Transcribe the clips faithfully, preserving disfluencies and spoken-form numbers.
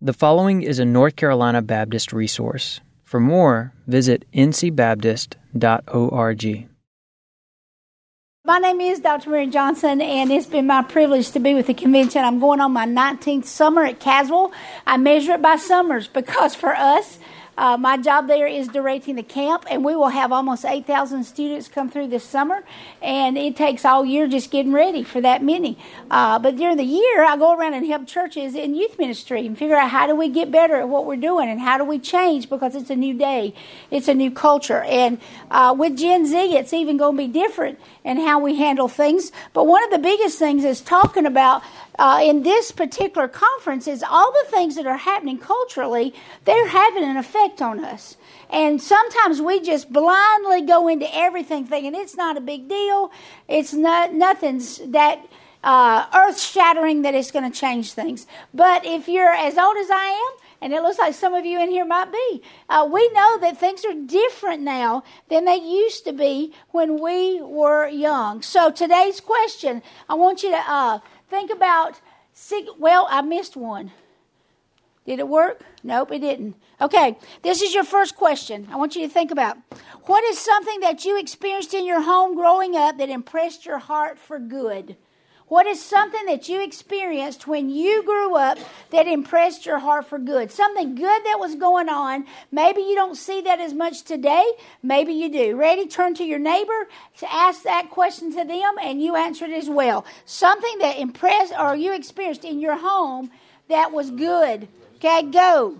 The following is a North Carolina Baptist resource. For more, visit n c baptist dot org. My name is Doctor Mary Johnson, and it's been my privilege to be with the convention. I'm going on my nineteenth summer at Caswell. I measure it by summers because for us, uh, my job there is directing the camp, and we will have almost eight thousand students come through this summer, and it takes all year just getting ready for that many. Uh, but during the year, I go around and help churches in youth ministry and figure out how do we get better at what we're doing and how do we change because it's a new day, it's a new culture. And uh, with Gen Z, it's even going to be different in how we handle things. But one of the biggest things is talking about uh, in this particular conference is all the things that are happening culturally, they're having an effect on us. And sometimes we just blindly go into everything thinking it's not a big deal. It's not nothing's that uh, earth-shattering that it's going to change things. But if you're as old as I am, and it looks like some of you in here might be, uh, we know that things are different now than they used to be when we were young. So today's question, I want you to uh, think about, well, I missed one. Did it work? Nope, it didn't. Okay, this is your first question. I want you to think about, what is something that you experienced in your home growing up that impressed your heart for good? What is something that you experienced when you grew up that impressed your heart for good? Something good that was going on. Maybe you don't see that as much today. Maybe you do. Ready? Turn to your neighbor to ask that question to them, and you answer it as well. Something that impressed or you experienced in your home that was good. Okay, go.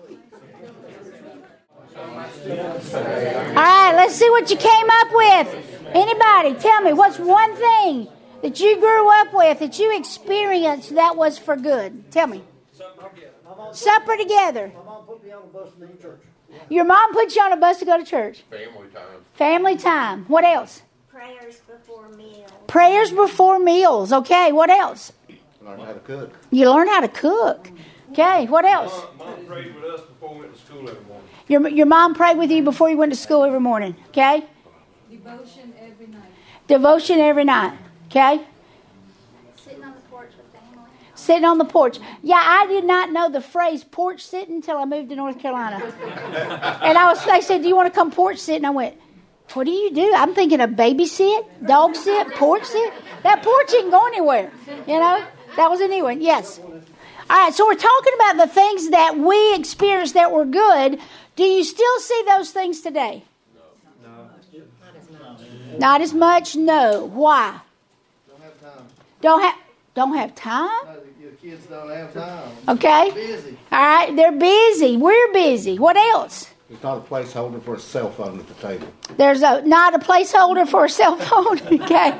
All right, let's see what you came up with. Anybody, tell me, what's one thing that you grew up with, that you experienced that was for good? Tell me. Supper together. Supper together. My mom put me on a bus to go to church. Your mom put you on a bus to go to church. Family time. Family time. What else? Prayers before meals. Prayers before meals. Okay, what else? Learn how to cook. You learn how to cook. Okay, what else? Mom, Mom prayed with us before we went to school every morning. Your, your mom prayed with you before you went to school every morning. Okay? Devotion every night. Devotion every night. Okay? Sitting on the porch with family. Sitting on the porch. Yeah, I did not know the phrase porch sitting until I moved to North Carolina. And I was, they said, do you want to come porch sit? And I went, what do you do? I'm thinking of baby sit, dog sit, porch sit. That porch didn't go anywhere. You know? That was a new one. Yes. All right, so we're talking about the things that we experienced that were good. Do you still see those things today? No. No. Not as much? No. Why? Don't have time. Don't have don't have time? No, your kids don't have time. Okay. They're busy. All right, they're busy. We're busy. What else? There's not a placeholder for a cell phone at the table. There's a not a placeholder for a cell phone. Okay.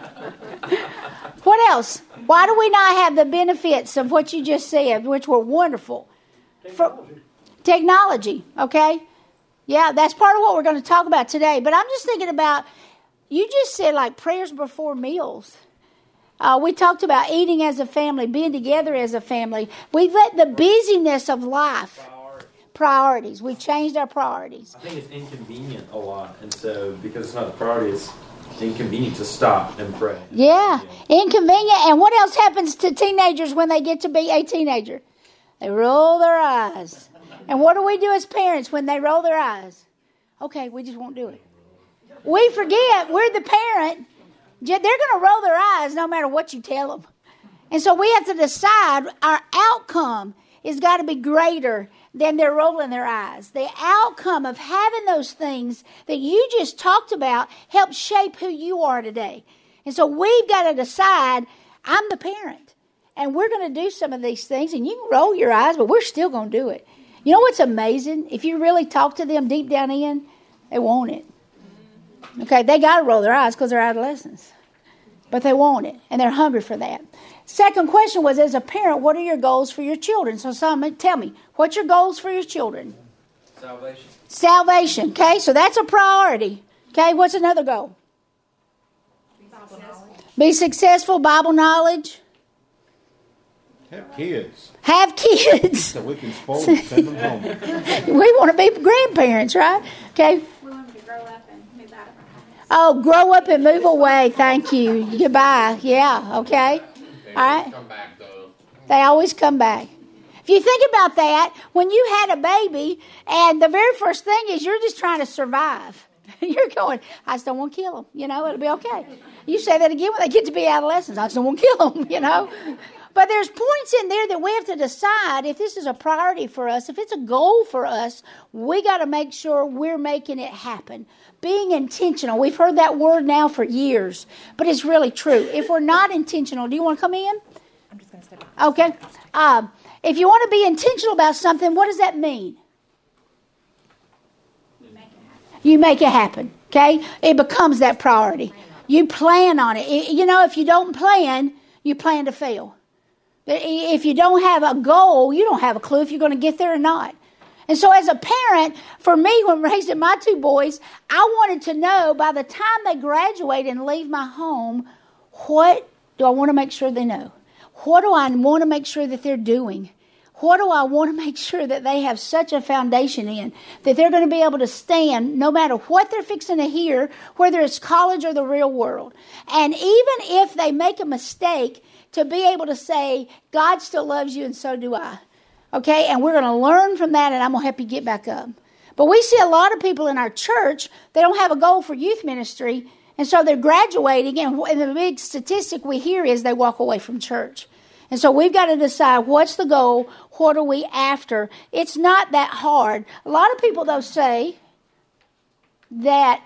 What else? Why do we not have the benefits of what you just said, which were wonderful? Technology. For, technology, okay? Yeah, that's part of what we're going to talk about today. But I'm just thinking about, you just said like prayers before meals. Uh, we talked about eating as a family, being together as a family. We've let the busyness of life, Priority. priorities, we've changed our priorities. I think it's inconvenient a lot, and so because it's not a priority, it's inconvenient to stop and pray. Yeah, inconvenient. And what else happens to teenagers when they get to be a teenager? They roll their eyes. And what do we do as parents when they roll their eyes? Okay, we just won't do it. We forget we're the parent. They're going to roll their eyes no matter what you tell them. And so we have to decide our outcome has got to be greater than they're rolling their eyes. The outcome of having those things that you just talked about helps shape who you are today. And so we've got to decide, I'm the parent, and we're going to do some of these things, and you can roll your eyes, but we're still going to do it. You know what's amazing? If you really talk to them deep down in, they want it. Okay, they got to roll their eyes because they're adolescents. But they want it, and they're hungry for that. Second question was, as a parent, what are your goals for your children? So Simon, tell me, what's your goals for your children? Salvation. Salvation, okay? So that's a priority. Okay, what's another goal? Bible knowledge. Be successful, Bible knowledge. Have kids. Have kids. So we can spoil them, send them home. We want to be grandparents, right? Okay. We want them to grow up and move out of our house. Oh, grow up and move away. Thank you. Goodbye. Yeah, okay. They All right. come back, though. They always come back. If you think about that, when you had a baby, and the very first thing is you're just trying to survive. You're going, I just don't want to kill them. You know, it'll be okay. You say that again when they get to be adolescents. I just don't want to kill them, you know. But there's points in there that we have to decide if this is a priority for us, if it's a goal for us, we got to make sure we're making it happen. Being intentional. We've heard that word now for years, but it's really true. If we're not intentional, do you want to come in? I'm just going to step back. Okay. Um, if you want to be intentional about something, what does that mean? You make it happen. You make it happen, okay? It becomes that priority. You plan on it. It- You know, if you don't plan, you plan to fail. If you don't have a goal, you don't have a clue if you're going to get there or not. And so as a parent, for me, when raising my two boys, I wanted to know by the time they graduate and leave my home, what do I want to make sure they know? What do I want to make sure that they're doing? What do I want to make sure that they have such a foundation in, that they're going to be able to stand no matter what they're fixing to hear, whether it's college or the real world. And even if they make a mistake, to be able to say, God still loves you and so do I. Okay, and we're going to learn from that, and I'm going to help you get back up. But we see a lot of people in our church, they don't have a goal for youth ministry, and so they're graduating, and the big statistic we hear is they walk away from church. And so we've got to decide, what's the goal? What are we after? It's not that hard. A lot of people, though, say that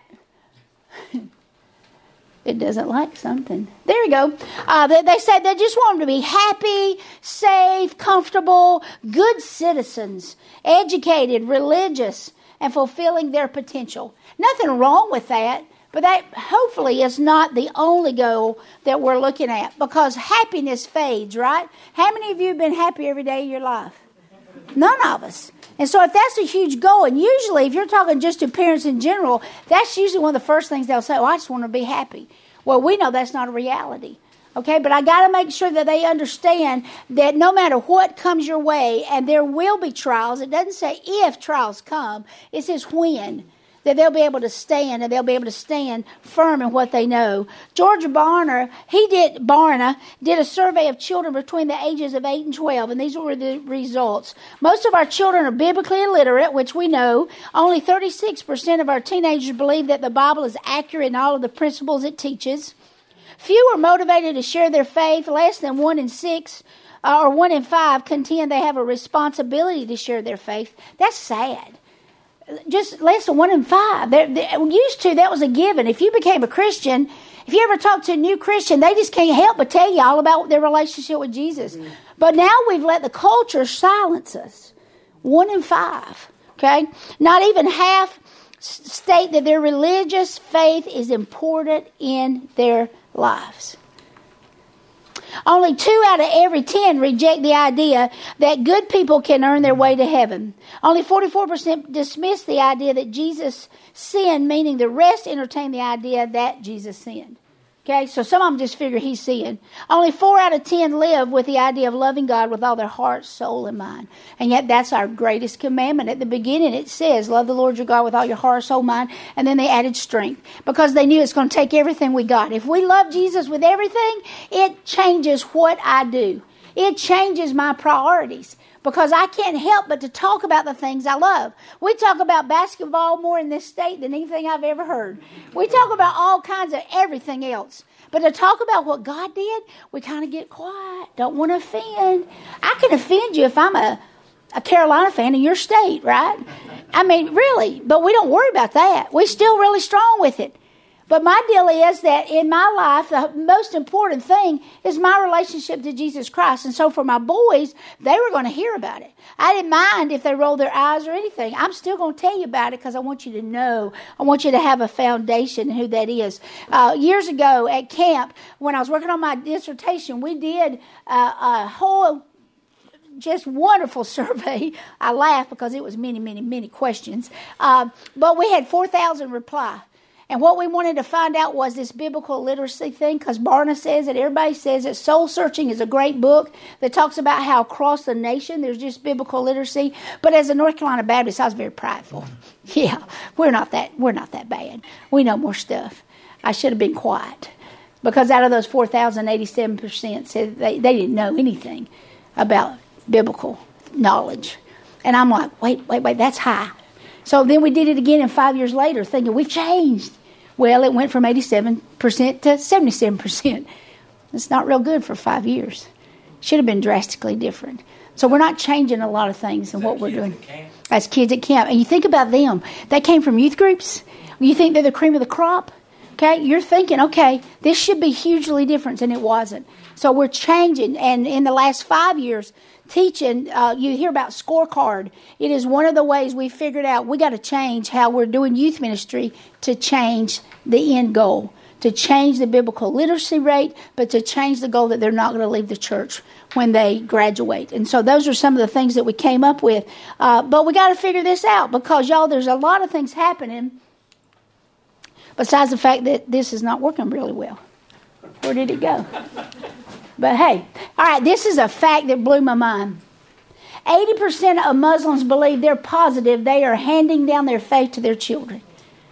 it doesn't like something. There you go. Uh, they, they say they just want them to be happy, safe, comfortable, good citizens, educated, religious, and fulfilling their potential. Nothing wrong with that, but that hopefully is not the only goal that we're looking at, because happiness fades, right? How many of you have been happy every day of your life? None of us. And so if that's a huge goal, and usually if you're talking just to parents in general, that's usually one of the first things they'll say, oh, I just want to be happy. Well, we know that's not a reality. Okay, but I got to make sure that they understand that no matter what comes your way, and there will be trials, it doesn't say if trials come, it says when, that they'll be able to stand, and they'll be able to stand firm in what they know. George Barna, he did, Barna did a survey of children between the ages of eight and twelve, and these were the results. Most of our children are biblically illiterate, which we know. Only thirty-six percent of our teenagers believe that the Bible is accurate in all of the principles it teaches. Few are motivated to share their faith. Less than one in six uh, or one in five contend they have a responsibility to share their faith. That's sad. Just less than one in five. They're, they're, used to, that was a given. If you became a Christian, if you ever talk to a new Christian, they just can't help but tell you all about their relationship with Jesus. Mm. But now we've let the culture silence us. One in five. Okay? Not even half state that their religious faith is important in their lives. Only two out of every ten reject the idea that good people can earn their way to heaven. Only forty-four percent dismiss the idea that Jesus sinned, meaning the rest entertain the idea that Jesus sinned. Okay, so some of them just figure he sinned. Only four out of ten live with the idea of loving God with all their heart, soul, and mind. And yet that's our greatest commandment. At the beginning it says, love the Lord your God with all your heart, soul, mind. And then they added strength, because they knew it's going to take everything we got. If we love Jesus with everything, it changes what I do. It changes my priorities, because I can't help but to talk about the things I love. We talk about basketball more in this state than anything I've ever heard. We talk about all kinds of everything else. But to talk about what God did, we kind of get quiet. Don't want to offend. I can offend you if I'm a, a Carolina fan in your state, right? I mean, really. But we don't worry about that. We're still really strong with it. But my deal is that in my life, the most important thing is my relationship to Jesus Christ. And so for my boys, they were going to hear about it. I didn't mind if they rolled their eyes or anything. I'm still going to tell you about it, because I want you to know. I want you to have a foundation in who that is. Uh, years ago at camp, when I was working on my dissertation, we did uh, a whole just wonderful survey. I laugh because it was many, many, many questions. Uh, but we had four thousand reply. And what we wanted to find out was this biblical literacy thing, because Barna says it, everybody says that Soul Searching is a great book that talks about how across the nation there's just biblical literacy. But as a North Carolina Baptist, I was very prideful. Yeah, we're not that we're not that bad. We know more stuff. I should have been quiet, because out of those four thousand, eighty-seven percent said they, they didn't know anything about biblical knowledge. And I'm like, wait, wait, wait, that's high. So then we did it again, and five years later, thinking we've changed. Well, it went from eighty-seven percent to seventy-seven percent. It's not real good for five years. Should have been drastically different. So we're not changing a lot of things in what we're doing. As kids at camp. And you think about them. They came from youth groups. You think they're the cream of the crop. Okay, you're thinking, okay, this should be hugely different, and it wasn't. So we're changing. And in the last five years, teaching, uh, you hear about scorecard. It is one of the ways we figured out we got to change how we're doing youth ministry to change the end goal, to change the biblical literacy rate, but to change the goal that they're not going to leave the church when they graduate. And so those are some of the things that we came up with. Uh, but we got to figure this out because, y'all, there's a lot of things happening besides the fact that this is not working really well. Where did it go? But hey, all right, this is a fact that blew my mind. eighty percent of Muslims believe they're positive they are handing down their faith to their children.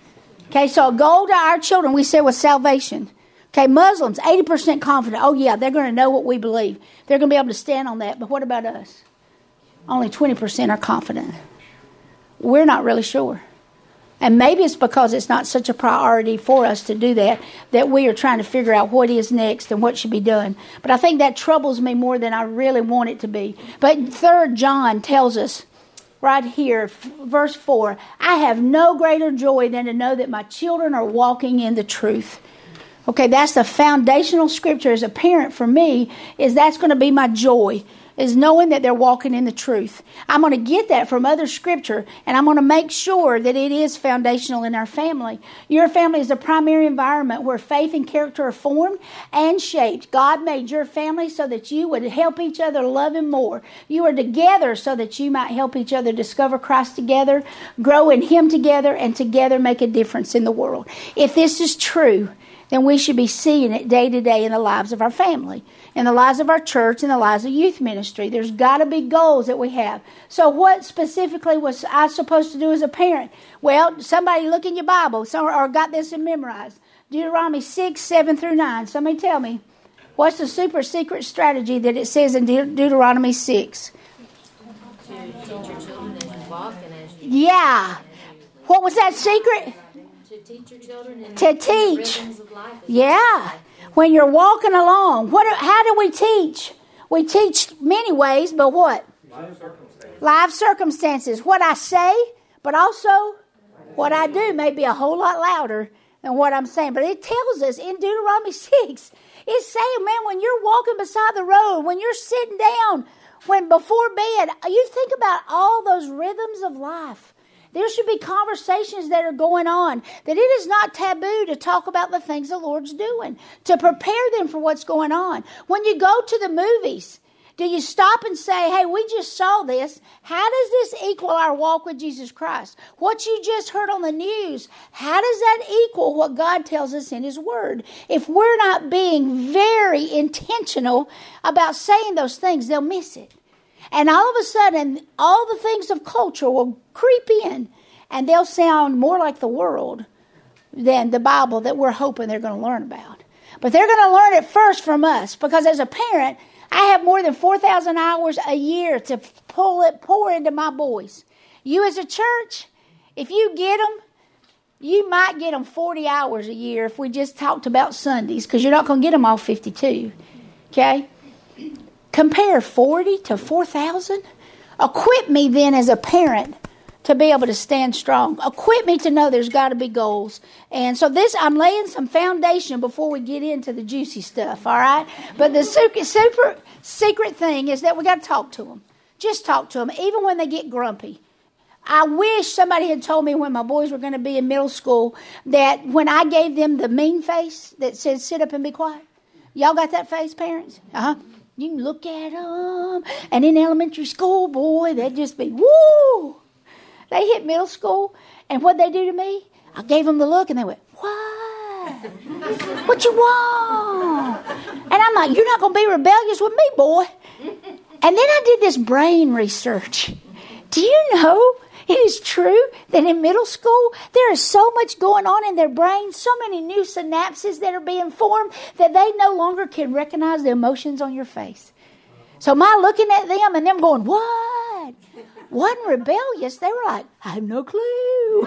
Okay, so a goal to our children, we said, was salvation. Okay, Muslims, eighty percent confident. Oh, yeah, they're going to know what we believe. They're going to be able to stand on that. But what about us? Only twenty percent are confident. We're not really sure. And maybe it's because it's not such a priority for us to do that, that we are trying to figure out what is next and what should be done. But I think that troubles me more than I really want it to be. But Third John tells us right here, verse four, I have no greater joy than to know that my children are walking in the truth. Okay, that's the foundational scripture as a parent for me, is that's going to be my joy, is knowing that they're walking in the truth. I'm going to get that from other scripture, and I'm going to make sure that it is foundational in our family. Your family is the primary environment where faith and character are formed and shaped. God made your family so that you would help each other love Him more. You are together so that you might help each other discover Christ together, grow in Him together, and together make a difference in the world. If this is true, then we should be seeing it day to day in the lives of our family, in the lives of our church, in the lives of youth ministry. There's got to be goals that we have. So what specifically was I supposed to do as a parent? Well, somebody look in your Bible or got this and memorized. Deuteronomy six, seven through nine. Somebody tell me, what's the super secret strategy that it says in De- Deuteronomy six? Yeah. What was that secret? To teach your children and to teach. Of life yeah. When you're walking along, what? How do we teach? We teach many ways, but what? Life circumstances. Life circumstances. What I say, but also what I do may be a whole lot louder than what I'm saying. But it tells us in Deuteronomy six, it's saying, man, when you're walking beside the road, when you're sitting down, when before bed, you think about all those rhythms of life. There should be conversations that are going on, that it is not taboo to talk about the things the Lord's doing, to prepare them for what's going on. When you go to the movies, do you stop and say, hey, we just saw this. How does this equal our walk with Jesus Christ? What you just heard on the news, how does that equal what God tells us in His Word? If we're not being very intentional about saying those things, they'll miss it. And all of a sudden, all the things of culture will creep in, and they'll sound more like the world than the Bible that we're hoping they're going to learn about. But they're going to learn it first from us, because as a parent, I have more than four thousand hours a year to pull it, pour into my boys. You as a church, if you get them, you might get them forty hours a year if we just talked about Sundays, because you're not going to get them all fifty-two. Okay? Compare forty to four thousand. Equip me then as a parent to be able to stand strong. Equip me to know there's got to be goals. And so this, I'm laying some foundation before we get into the juicy stuff, all right? But the super, super secret thing is that we got to talk to them. Just talk to them, even when they get grumpy. I wish somebody had told me when my boys were going to be in middle school that when I gave them the mean face that said sit up and be quiet. Y'all got that face, parents? Uh-huh. You can look at them. And in elementary school, boy, they'd just be, woo! They hit middle school, and what'd they do to me? I gave them the look, and they went, what? What you want? And I'm like, you're not going to be rebellious with me, boy. And then I did this brain research. Do you know it is true that in middle school, there is so much going on in their brain, so many new synapses that are being formed that they no longer can recognize the emotions on your face. So my looking at them and them going, what? Wasn't rebellious. They were like, I have no clue. You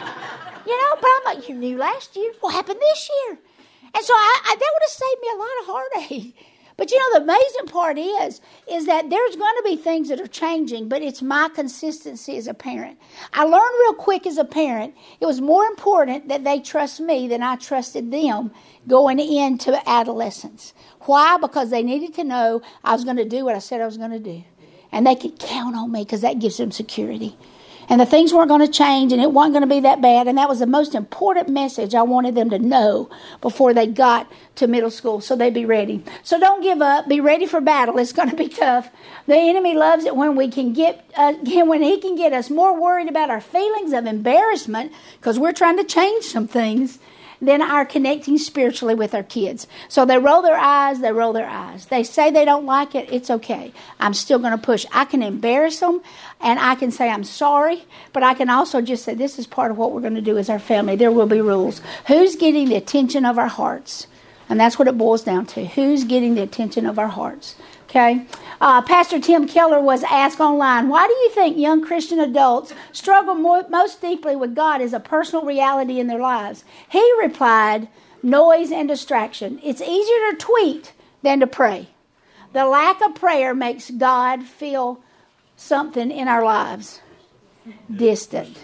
know, but I'm like, you knew last year. What happened this year? And so I, I, that would have saved me a lot of heartache. But you know, the amazing part is, is that there's going to be things that are changing, but it's my consistency as a parent. I learned real quick as a parent, it was more important that they trust me than I trusted them going into adolescence. Why? Because they needed to know I was going to do what I said I was going to do. And they could count on me because that gives them security. And the things weren't going to change and it wasn't going to be that bad. And that was the most important message I wanted them to know before they got to middle school, so they'd be ready. So don't give up. Be ready for battle. It's going to be tough. The enemy loves it when we can get, uh, when he can get us more worried about our feelings of embarrassment because we're trying to change some things than our connecting spiritually with our kids. So they roll their eyes, they roll their eyes. They say they don't like it, it's okay. I'm still going to push. I can embarrass them, and I can say I'm sorry, but I can also just say this is part of what we're going to do as our family. There will be rules. Who's getting the attention of our hearts? And that's what it boils down to. Who's getting the attention of our hearts? Okay. Uh, Pastor Tim Keller was asked online, why do you think young Christian adults struggle more, most deeply with God as a personal reality in their lives? He replied, noise and distraction. It's easier to tweet than to pray. The lack of prayer makes God feel something in our lives distant.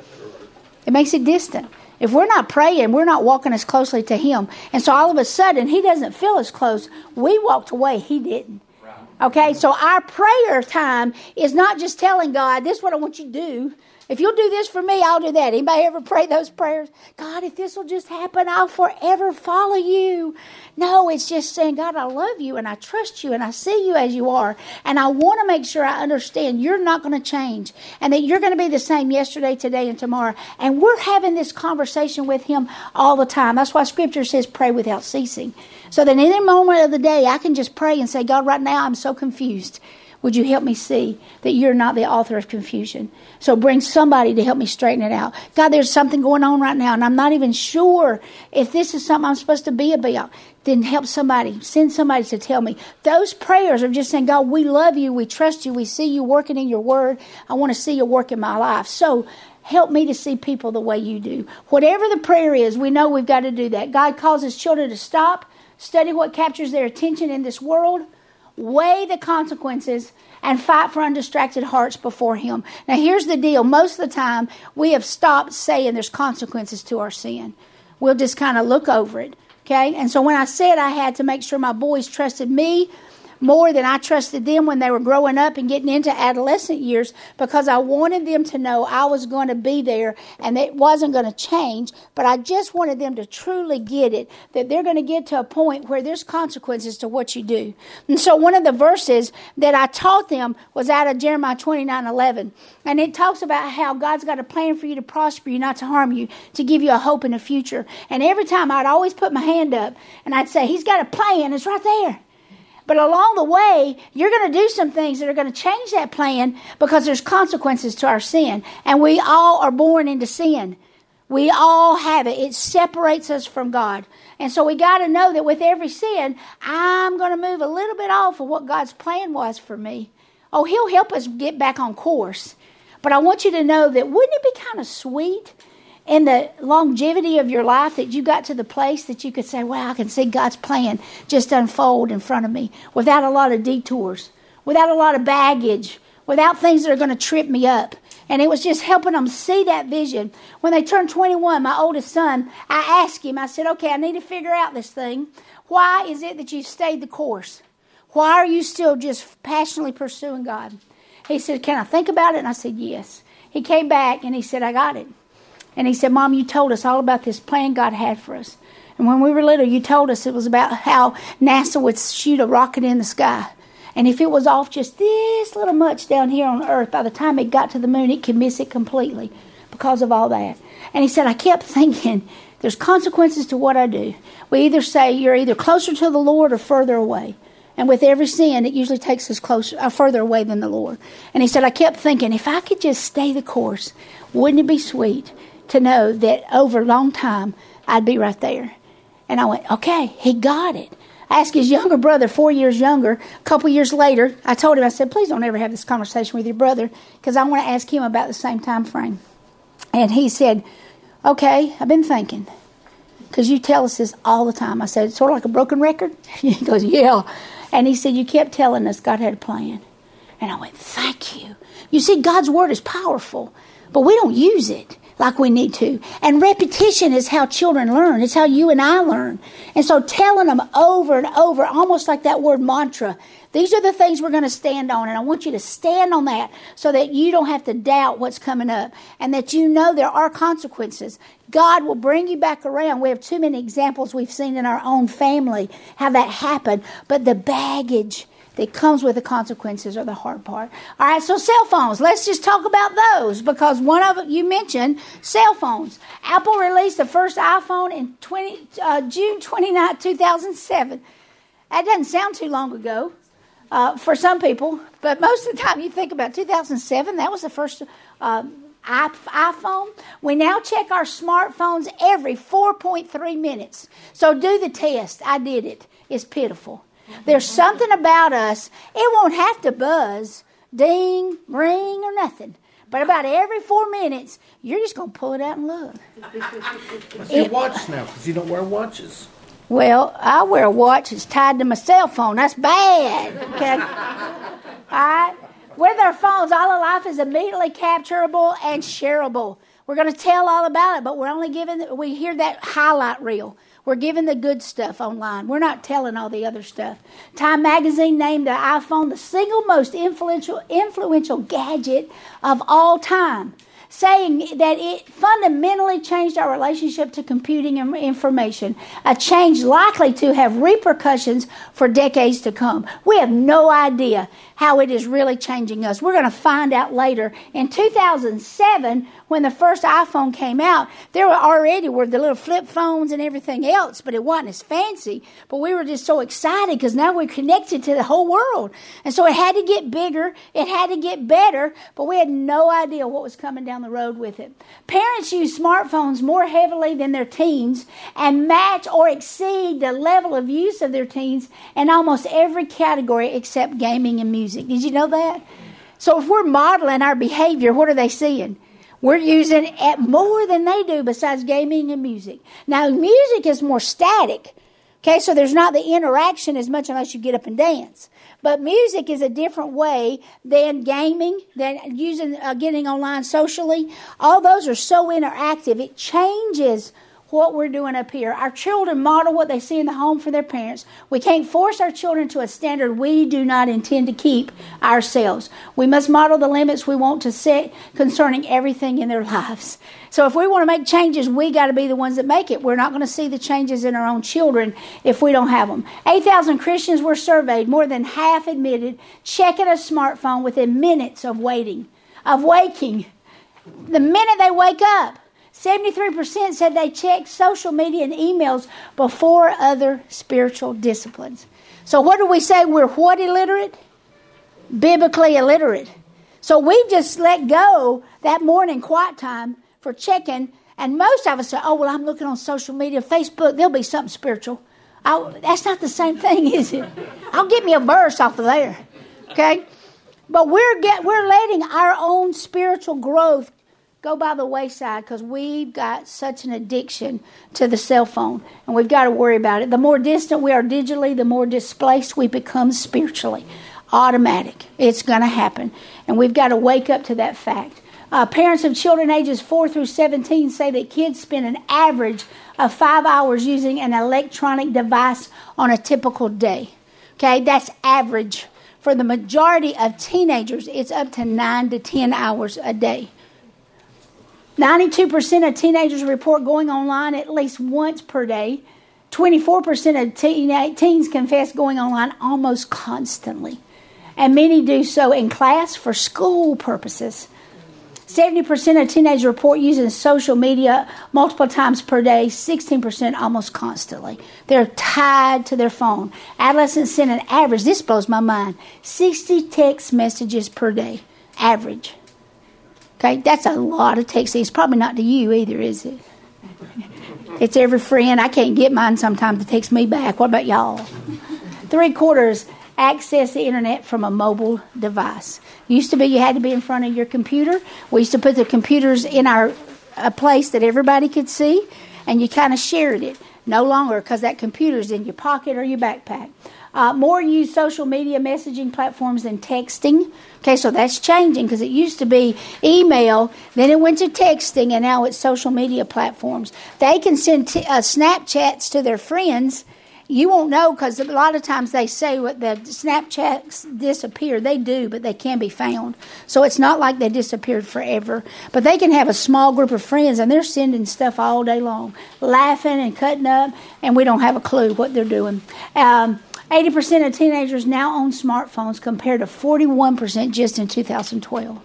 It makes it distant. If we're not praying, we're not walking as closely to Him. And so all of a sudden, He doesn't feel as close. We walked away. He didn't. Okay, so our prayer time is not just telling God, this is what I want you to do. If you'll do this for me, I'll do that. Anybody ever pray those prayers? God, if this will just happen, I'll forever follow you. No, it's just saying, God, I love you and I trust you and I see you as you are. And I want to make sure I understand you're not going to change and that you're going to be the same yesterday, today, and tomorrow. And we're having this conversation with Him all the time. That's why Scripture says pray without ceasing. So that any moment of the day, I can just pray and say, God, right now I'm so confused. Would you help me see that you're not the author of confusion? So bring somebody to help me straighten it out. God, there's something going on right now, and I'm not even sure if this is something I'm supposed to be about. Then help somebody. Send somebody to tell me. Those prayers are just saying, God, we love you. We trust you. We see you working in your word. I want to see you work in my life. So help me to see people the way you do. Whatever the prayer is, we know we've got to do that. God calls His children to stop, study what captures their attention in this world, weigh the consequences, and fight for undistracted hearts before Him. Now, here's the deal. Most of the time, we have stopped saying there's consequences to our sin. We'll just kind of look over it, okay? And so when I said I had to make sure my boys trusted me more than I trusted them when they were growing up and getting into adolescent years, because I wanted them to know I was going to be there and it wasn't going to change, but I just wanted them to truly get it, that they're going to get to a point where there's consequences to what you do. And so one of the verses that I taught them was out of Jeremiah twenty-nine eleven, and it talks about how God's got a plan for you to prosper you, not to harm you, to give you a hope in the future. And every time I'd always put my hand up and I'd say, He's got a plan, it's right there. But along the way, you're going to do some things that are going to change that plan because there's consequences to our sin. And we all are born into sin. We all have it. It separates us from God. And so we got to know that with every sin, I'm going to move a little bit off of what God's plan was for me. Oh, He'll help us get back on course. But I want you to know that wouldn't it be kind of sweet in the longevity of your life that you got to the place that you could say, wow, I can see God's plan just unfold in front of me without a lot of detours, without a lot of baggage, without things that are going to trip me up. And it was just helping them see that vision. When they turned twenty-one, my oldest son, I asked him, I said, okay, I need to figure out this thing. Why is it that you've stayed the course? Why are you still just passionately pursuing God? He said, can I think about it? And I said, yes. He came back and he said, I got it. And he said, Mom, you told us all about this plan God had for us. And when we were little, you told us it was about how NASA would shoot a rocket in the sky. And if it was off just this little much down here on Earth, by the time it got to the moon, it could miss it completely because of all that. And he said, I kept thinking, there's consequences to what I do. We either say you're either closer to the Lord or further away. And with every sin, it usually takes us closer, uh, further away than the Lord. And he said, I kept thinking, if I could just stay the course, wouldn't it be sweet to know that over a long time, I'd be right there. And I went, okay, he got it. asked his younger brother, four years younger, a couple years later, I told him, I said, please don't ever have this conversation with your brother because I want to ask him about the same time frame. And he said, okay, I've been thinking because you tell us this all the time. I said, it's sort of like a broken record. He goes, yeah. And he said, you kept telling us God had a plan. And I went, thank you. You see, God's word is powerful, but we don't use it like we need to. And repetition is how children learn. It's how you and I learn. And so telling them over and over, almost like that word mantra, these are the things we're going to stand on. And I want you to stand on that so that you don't have to doubt what's coming up and that you know there are consequences. God will bring you back around. We have too many examples we've seen in our own family how that happened. But the baggage that comes with the consequences are the hard part. All right, so cell phones. Let's just talk about those because one of you mentioned cell phones. Apple released the first iPhone in twenty, uh, June twenty-ninth, two thousand seven. That doesn't sound too long ago uh, for some people, but most of the time you think about two thousand seven, that was the first uh, iPhone. We now check our smartphones every four point three minutes. So do the test. I did it. It's pitiful. There's something about us, it won't have to buzz, ding, ring, or nothing. But about every four minutes, you're just going to pull it out and look. What's your watch now? Because you don't wear watches. Well, I wear a watch that's tied to my cell phone. That's bad. Okay? All right? With our phones, all of life is immediately capturable and shareable. We're going to tell all about it, but we're only giving, we hear that highlight reel. We're giving the good stuff online. We're not telling all the other stuff. Time magazine named the iPhone the single most influential influential gadget of all time, saying that it fundamentally changed our relationship to computing and information, a change likely to have repercussions for decades to come. We have no idea how it is really changing us. We're going to find out later. In two thousand seven, when the first iPhone came out, there were already were the little flip phones and everything else, but it wasn't as fancy. But we were just so excited because now we're connected to the whole world. And so it had to get bigger. It had to get better, but we had no idea what was coming down the road with it. Parents use smartphones more heavily than their teens and match or exceed the level of use of their teens in almost every category except gaming and music. Did you know that? So if we're modeling our behavior, what are they seeing? We're using it more than they do besides gaming and music. Now, music is more static. Okay, so there's not the interaction as much unless you get up and dance. But music is a different way than gaming, than using, uh, getting online socially. All those are so interactive. It changes what we're doing up here. Our children model what they see in the home for their parents. We can't force our children to a standard we do not intend to keep ourselves. We must model the limits we want to set concerning everything in their lives. So if we want to make changes, we got to be the ones that make it. We're not going to see the changes in our own children if we don't have them. eight thousand Christians were surveyed. More than half admitted checking a smartphone within minutes of waiting, of waking. The minute they wake up. seventy-three percent said they checked social media and emails before other spiritual disciplines. So what do we say? We're what illiterate? Biblically illiterate. So we've just let go that morning quiet time for checking. And most of us say, oh, well, I'm looking on social media, Facebook, there'll be something spiritual. I'll, that's not the same thing, is it? I'll get me a verse off of there. Okay? But we're get, we're letting our own spiritual growth go by the wayside because we've got such an addiction to the cell phone, and we've got to worry about it. The more distant we are digitally, the more displaced we become spiritually. Automatic. It's going to happen, and we've got to wake up to that fact. Uh, parents of children ages four through seventeen say that kids spend an average of five hours using an electronic device on a typical day. Okay, that's average. For the majority of teenagers, it's up to nine to ten hours a day. ninety-two percent of teenagers report going online at least once per day. twenty-four percent of teen- teens confess going online almost constantly. And many do so in class for school purposes. seventy percent of teenagers report using social media multiple times per day. sixteen percent almost constantly. They're tied to their phone. Adolescents send an average, this blows my mind, sixty text messages per day. Average. Okay, that's a lot of texting. It's probably not to you either, is it? It's every friend. I can't get mine sometimes to text me back. What about y'all? three quarters access the internet from a mobile device. Used to be you had to be in front of your computer. We used to put the computers in our a place that everybody could see, and you kind of shared it. No longer, because that computer's in your pocket or your backpack. Uh, more use social media messaging platforms than texting. Okay, so that's changing because it used to be email, then it went to texting, and now it's social media platforms. They can send t- uh, Snapchats to their friends. You won't know because a lot of times they say what the Snapchats disappear. They do, but they can be found. So it's not like they disappeared forever. But they can have a small group of friends, and they're sending stuff all day long, laughing and cutting up, and we don't have a clue what they're doing. Um, eighty percent of teenagers now own smartphones compared to forty-one percent just in two thousand twelve.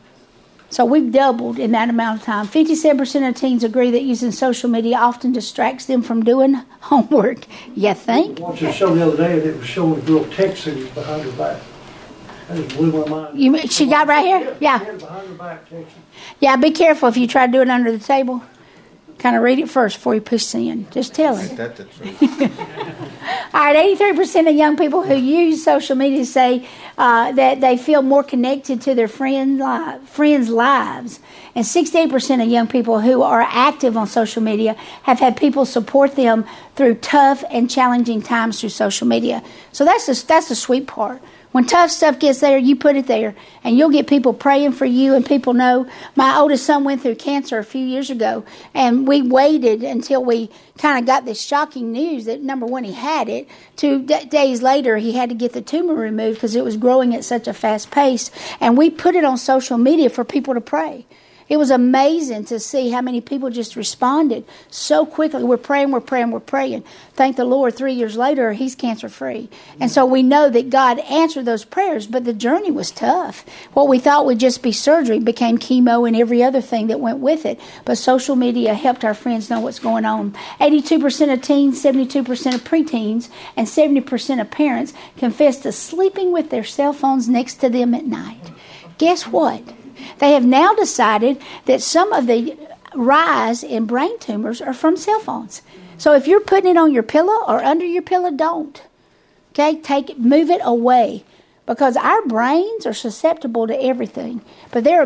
So we've doubled in that amount of time. fifty-seven percent of teens agree that using social media often distracts them from doing homework. You think? I watched a show the other day and it was showing a girl texting behind her back. That just blew my mind. You, she got right here? Yeah. Behind her back texting. Yeah, be careful if you try to do it under the table. Kind of read it first before you push send. Just tell her. Ain't that the truth? All right, eighty-three percent of young people who use social media say uh, that they feel more connected to their friend li- friends' lives. And sixty-eight percent of young people who are active on social media have had people support them through tough and challenging times through social media. So that's the, that's the sweet part. When tough stuff gets there, you put it there, and you'll get people praying for you, and people know. My oldest son went through cancer a few years ago, and we waited until we kind of got this shocking news that, number one, he had it. Two d- days later, he had to get the tumor removed because it was growing at such a fast pace, and we put it on social media for people to pray. It was amazing to see how many people just responded so quickly. We're praying, we're praying, we're praying. Thank the Lord, three years later, he's cancer-free. And so we know that God answered those prayers, but the journey was tough. What we thought would just be surgery became chemo and every other thing that went with it. But social media helped our friends know what's going on. eighty-two percent of teens, seventy-two percent of preteens, and seventy percent of parents confess to sleeping with their cell phones next to them at night. Guess what? They have now decided that some of the rise in brain tumors are from cell phones. So if you're putting it on your pillow or under your pillow, don't. Okay, take it, move it away, because our brains are susceptible to everything. But there are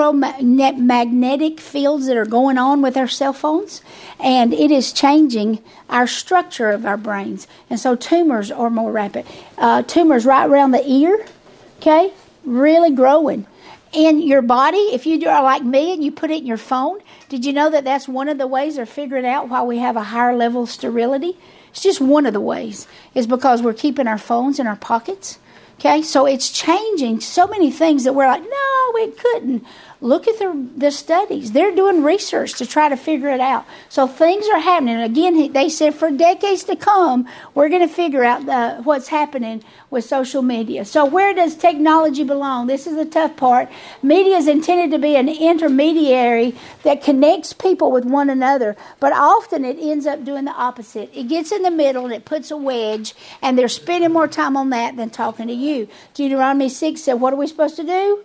micromagnetic fields that are going on with our cell phones, and it is changing our structure of our brains. And so tumors are more rapid. Uh, tumors right around the ear, okay, really growing. In your body, if you are like me and you put it in your phone, did you know that that's one of the ways they're figuring out why we have a higher level of sterility? It's just one of the ways. It's because we're keeping our phones in our pockets. Okay, so it's changing so many things that we're like, no, it couldn't. Look at the, the studies. They're doing research to try to figure it out. So things are happening. Again, they said for decades to come, we're going to figure out uh, what's happening with social media. So where does technology belong? This is the tough part. Media is intended to be an intermediary that connects people with one another, but often it ends up doing the opposite. It gets in the middle and it puts a wedge, and they're spending more time on that than talking to you. Deuteronomy six said, what are we supposed to do?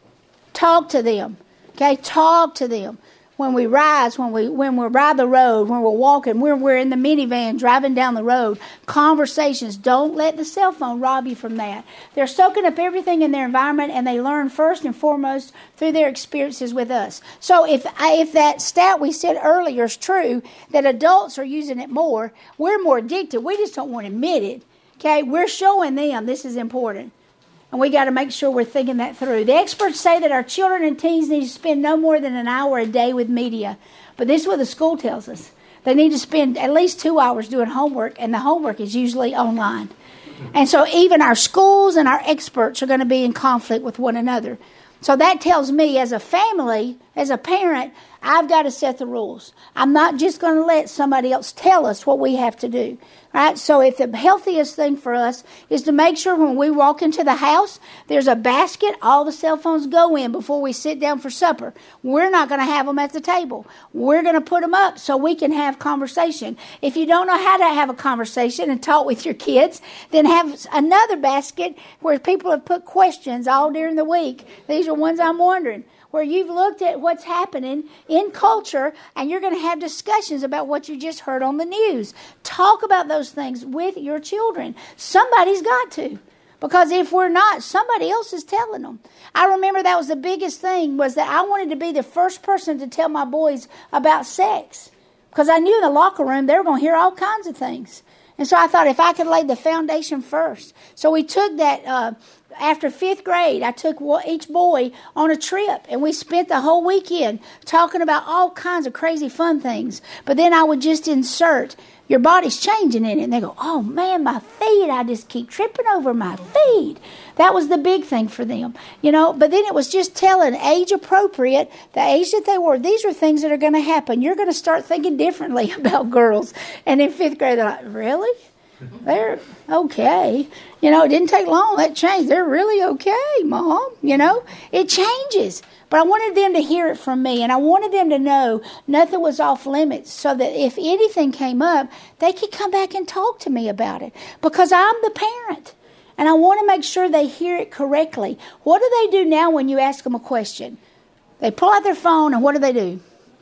Talk to them. Okay, talk to them. When we rise, when we when we're by the road, when we're walking, when we're in the minivan driving down the road, conversations. Don't let the cell phone rob you from that. They're soaking up everything in their environment, and they learn first and foremost through their experiences with us. So if if that stat we said earlier is true, that adults are using it more, we're more addicted. We just don't want to admit it. Okay, we're showing them this is important. And we got to make sure we're thinking that through. The experts say that our children and teens need to spend no more than an hour a day with media. But this is what the school tells us. They need to spend at least two hours doing homework, and the homework is usually online. And so even our schools and our experts are going to be in conflict with one another. So that tells me as a family, as a parent, I've got to set the rules. I'm not just going to let somebody else tell us what we have to do. Right? So if the healthiest thing for us is to make sure when we walk into the house, there's a basket, all the cell phones go in before we sit down for supper. We're not going to have them at the table. We're going to put them up so we can have conversation. If you don't know how to have a conversation and talk with your kids, then have another basket where people have put questions all during the week. These are ones I'm wondering. Where you've looked at what's happening in culture, and you're going to have discussions about what you just heard on the news. Talk about those those things with your children. Somebody's got to. Because if we're not, somebody else is telling them. I remember that was the biggest thing, was that I wanted to be the first person to tell my boys about sex. Because I knew in the locker room they were going to hear all kinds of things. And so I thought if I could lay the foundation first. So we took that, uh, after fifth grade, I took each boy on a trip. And we spent the whole weekend talking about all kinds of crazy fun things. But then I would just insert, your body's changing in it. And they go, oh man, my feet, I just keep tripping over my feet. That was the big thing for them. You know, but then it was just telling age appropriate, the age that they were. These are things that are going to happen. You're going to start thinking differently about girls. And in fifth grade, they're like, really? They're okay. You know, it didn't take long. That changed. They're really okay, Mom. You know, it changes. But I wanted them to hear it from me, and I wanted them to know nothing was off limits, so that if anything came up, they could come back and talk to me about it, because I'm the parent, and I want to make sure they hear it correctly. What do they do now when you ask them a question? They pull out their phone, and what do they do?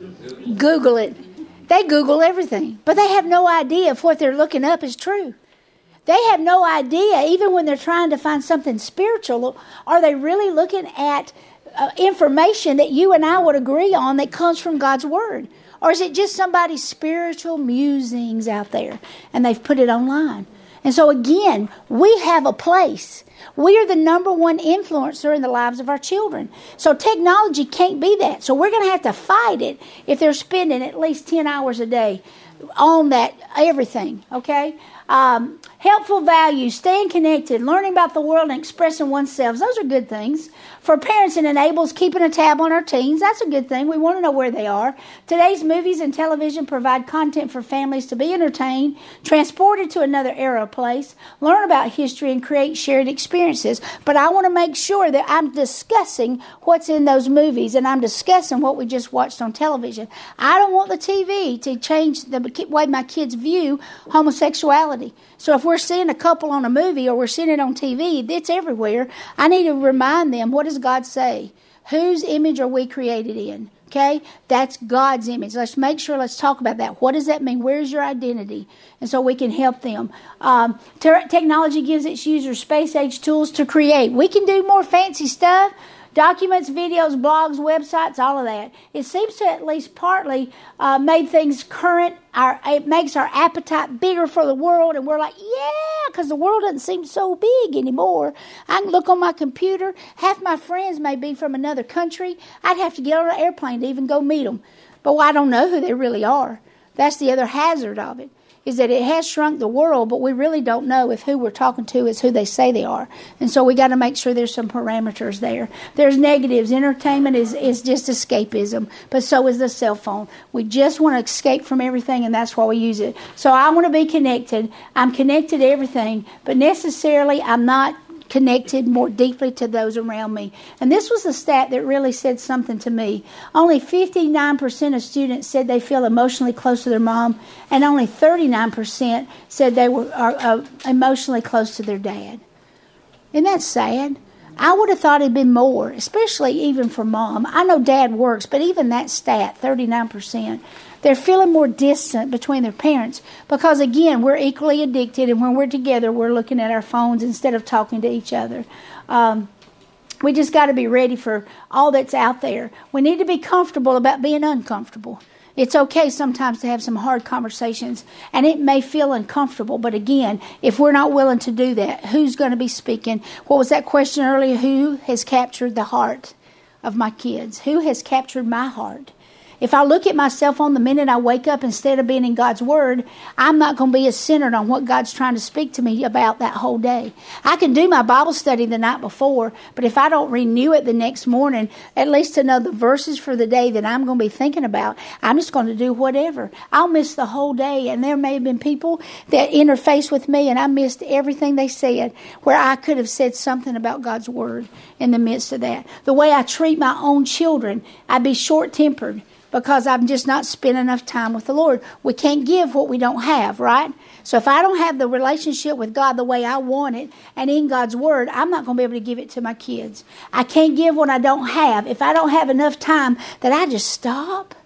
Google it. They Google everything, but they have no idea if what they're looking up is true. They have no idea, even when they're trying to find something spiritual, are they really looking at uh, information that you and I would agree on that comes from God's Word? Or is it just somebody's spiritual musings out there and they've put it online? And so again, we have a place. We are the number one influencer in the lives of our children. So technology can't be that. So we're going to have to fight it if they're spending at least ten hours a day on that, everything, okay? Um, helpful values, staying connected, learning about the world and expressing oneself. Those are good things. For parents, it enables keeping a tab on our teens. That's a good thing. We want to know where they are. Today's movies and television provide content for families to be entertained, transported to another era or place, learn about history, and create shared experiences. But I want to make sure that I'm discussing what's in those movies, and I'm discussing what we just watched on television. I don't want the T V to change the way my kids view homosexuality. So if we're seeing a couple on a movie or we're seeing it on T V, it's everywhere. I need to remind them, what does God say? Whose image are we created in? Okay? That's God's image. Let's make sure, let's talk about that. What does that mean? Where's your identity? And so we can help them. Um, te- technology gives its users space-age tools to create. We can do more fancy stuff. Documents, videos, blogs, websites, all of that. It seems to at least partly uh, made things current. Our, it makes our appetite bigger for the world, and we're like, yeah, because the world doesn't seem so big anymore. I can look on my computer. Half my friends may be from another country. I'd have to get on an airplane to even go meet them. But well, I don't know who they really are. That's the other hazard of it, is that it has shrunk the world, but we really don't know if who we're talking to is who they say they are. And so we got to make sure there's some parameters there. There's negatives. Entertainment is, is just escapism, but so is the cell phone. We just want to escape from everything, and that's why we use it. So I want to be connected. I'm connected to everything, but necessarily I'm not connected more deeply to those around me. And this was a stat that really said something to me. Only fifty-nine percent of students said they feel emotionally close to their mom, and only thirty-nine percent said they were are, uh, emotionally close to their dad. Isn't that sad? I would have thought it'd been more, especially even for mom. I know dad works, but even that stat, thirty-nine percent, they're feeling more distant between their parents because, again, we're equally addicted, and when we're together, we're looking at our phones instead of talking to each other. Um, we just got to be ready for all that's out there. We need to be comfortable about being uncomfortable. It's okay sometimes to have some hard conversations, and it may feel uncomfortable, but again, if we're not willing to do that, who's going to be speaking? What was that question earlier? Who has captured the heart of my kids? Who has captured my heart? If I look at myself on the minute I wake up instead of being in God's Word, I'm not going to be as centered on what God's trying to speak to me about that whole day. I can do my Bible study the night before, but if I don't renew it the next morning, at least to know the verses for the day that I'm going to be thinking about, I'm just going to do whatever. I'll miss the whole day, and there may have been people that interfaced with me, and I missed everything they said, where I could have said something about God's Word in the midst of that. The way I treat my own children, I'd be short-tempered, because I'm just not spending enough time with the Lord. We can't give what we don't have, right? So if I don't have the relationship with God the way I want it and in God's Word, I'm not going to be able to give it to my kids. I can't give what I don't have. If I don't have enough time that I just stop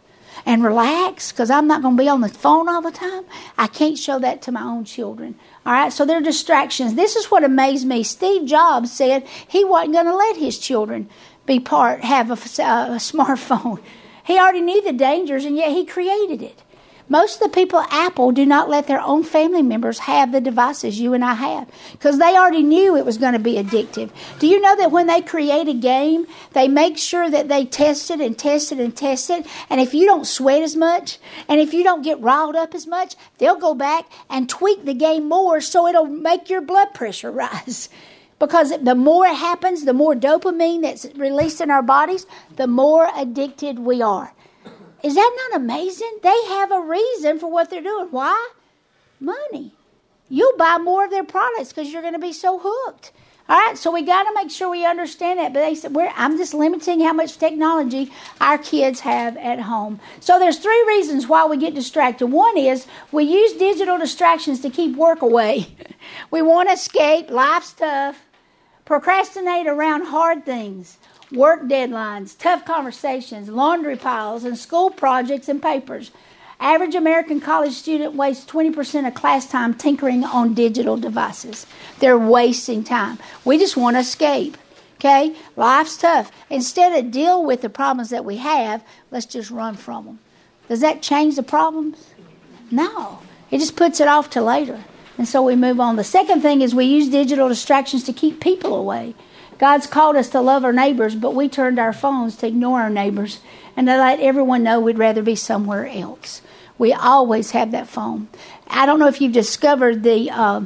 and relax because I'm not going to be on the phone all the time. I can't show that to my own children. All right, so they're distractions. This is what amazed me. Steve Jobs said he wasn't going to let his children be part, have a, a smartphone. He already knew the dangers, and yet he created it. Most of the people at Apple do not let their own family members have the devices you and I have because they already knew it was going to be addictive. Do you know that when they create a game, they make sure that they test it and test it and test it? And if you don't sweat as much and if you don't get riled up as much, they'll go back and tweak the game more so it'll make your blood pressure rise. Because the more it happens, the more dopamine that's released in our bodies, the more addicted we are. Is that not amazing? They have a reason for what they're doing. Why? Money. You'll buy more of their products because you're going to be so hooked. All right, so we got to make sure we understand that. But they said, we're, I'm just limiting how much technology our kids have at home. So there's three reasons why we get distracted. One is we use digital distractions to keep work away. We want to escape. Life's tough. Procrastinate around hard things. Work deadlines, tough conversations, laundry piles, and school projects and papers. Average American college student wastes twenty percent of class time tinkering on digital devices. They're wasting time. We just want to escape. Okay? Life's tough. Instead of deal with the problems that we have, let's just run from them. Does that change the problems? No. It just puts it off to later. And so we move on. The second thing is we use digital distractions to keep people away. God's called us to love our neighbors, but we turned our phones to ignore our neighbors and to let everyone know we'd rather be somewhere else. We always have that phone. I don't know if you've discovered the uh,